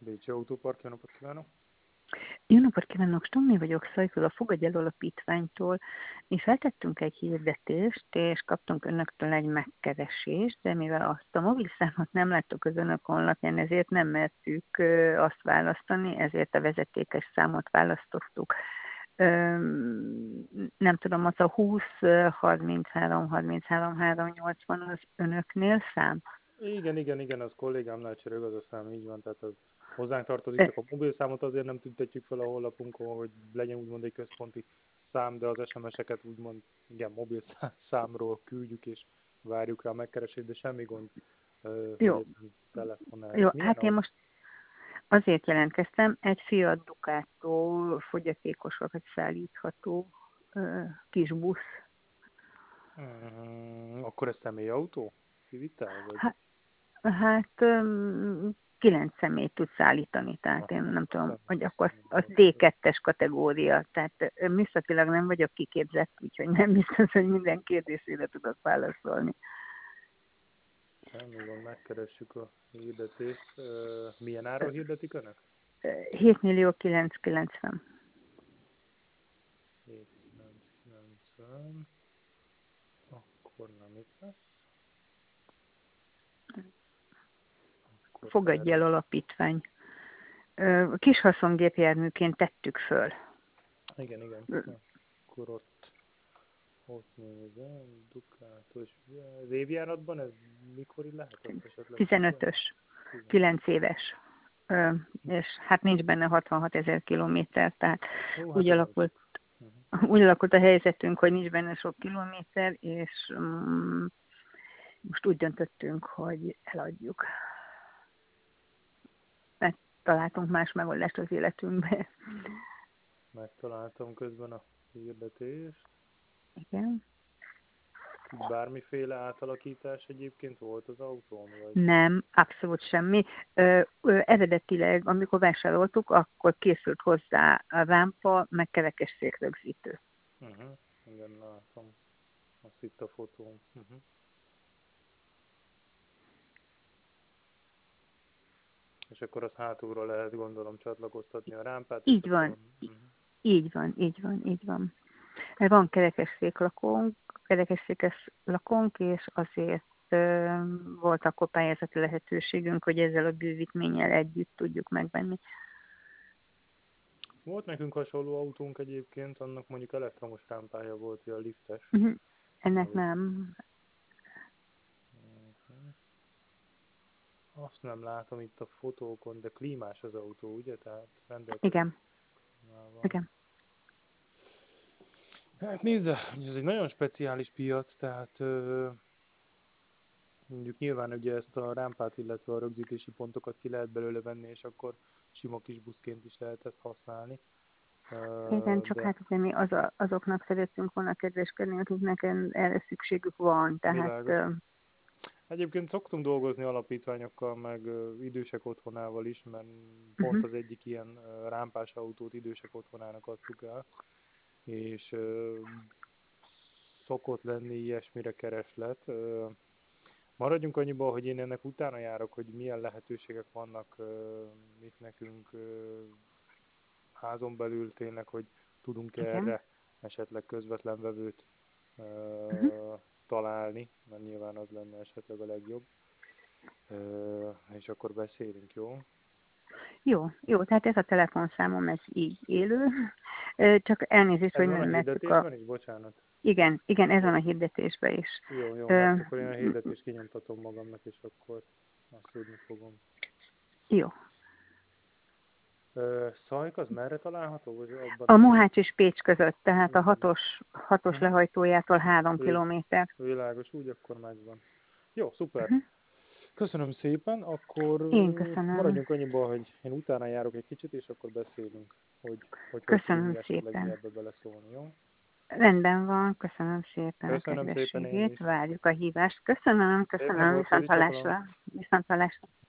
Bécsi Autópark, jó napot kívánok! Jó napot kívánok, Stommi vagyok, Szajföl a Fogadj el Alapítványtól. Mi feltettünk egy hirdetést, és kaptunk önöktől egy megkeresést, de mivel azt a mobilszámot nem láttuk az önök honlapján, ezért nem mertük azt választani, ezért a vezetékes számot választottuk. Nem tudom, az a 20 33 33 380 az önöknél szám? Igen, az kollégámnál csereg az a szám, így van, tehát az hozzánk tartozik, csak a mobilszámot azért nem tüntetjük fel a honlapunkon, hogy legyen úgymond egy központi szám, de az SMS-eket úgymond, igen, mobil számról küldjük, és várjuk rá a megkeresést, de semmi gond, Jó. hogy telefonál. Jó, Milyen hát én most azért jelentkeztem, egy Fiat Ducato fogyatékosokat szállítható kis busz. Akkor ez személyautó? Kivitel? Vagy? Hát 9 személyt tud szállítani, tehát én nem tudom, hogy akkor az D2-es kategória, tehát műszakilag nem vagyok kiképzett, úgyhogy nem biztos, hogy minden kérdésére tudok válaszolni. Semmi van, megkeressük a hirdetést. Milyen áron hirdetik önök? 7.990.000. 790. Akkor nem itt lesz. Akkor Fogadj el Alapítvány. Kis haszongépjárműként tettük föl. Igen. Akkor ott nézem, Ducato, és az évjáratban ez mikori lehet? 15-ös, 9 éves. És hát nincs benne 66 000 kilométer, tehát úgy alakult a helyzetünk, hogy nincs benne sok kilométer, és most úgy döntöttünk, hogy eladjuk. Mert találtunk más megoldást az életünkbe. Megtaláltam közben a hirdetést. Igen. Bármiféle átalakítás egyébként volt az autón? Vagy? Nem, abszolút semmi. Eredetileg, amikor vásároltuk, akkor készült hozzá a rámpa, meg kerekes székrögzítő. Igen, látom. Azt itt a fotón. És akkor az hátulra lehet, gondolom, csatlakoztatni a rámpát. Így van. Így van. Van kerekesszékes lakónk, és azért volt akkor pályázati lehetőségünk, hogy ezzel a bővítménnyel együtt tudjuk megvenni. Volt nekünk hasonló autónk egyébként, annak mondjuk elektromos rámpája volt, a liftes. Ennek nem. Azt nem látom itt a fotókon, de klímás az autó, ugye? Tehát Igen. Hát nézd, ez egy nagyon speciális piac, tehát mondjuk nyilván ugye ezt a rámpát, illetve a rögzítési pontokat ki lehet belőle venni, és akkor sima kis buszként is lehet ezt használni. Igen, csak hát ugye mi azoknak szeretünk volna kedveskedni, akiknek erre szükségük van. Tehát, egyébként szoktunk dolgozni alapítványokkal, meg idősek otthonával is, mert pont az egyik ilyen rámpás autót idősek otthonának adtuk el, és szokott lenni ilyesmire kereslet. Maradjunk annyiban, hogy én ennek utána járok, hogy milyen lehetőségek vannak itt nekünk házon belül tényleg, hogy tudunk erre esetleg közvetlen vevőt találni, mert nyilván az lenne esetleg a legjobb. És akkor beszélünk, jó? Jó, tehát ez a telefonszámom, ez így élő. Csak elnézést, hogy nem mertük hirdetésben is? Bocsánat. Igen, ez van a hirdetésben is. Jó, mert akkor én a hirdetést kinyomtatom magamnak, és akkor azt tudni fogom. Jó. Szajk az merre található? A Mohács és Pécs között, tehát a hatos lehajtójától 3 kilométer. Világos, úgy akkor megvan. Jó, szuper. Köszönöm szépen, akkor én köszönöm. Maradjunk annyiban, hogy én utána járok egy kicsit, és akkor beszélünk, hogy köszönöm szépen. Ebbe beleszólni, jó? Rendben van, köszönöm szépen a kedvességét, várjuk a hívást. Köszönöm, viszonthallásra.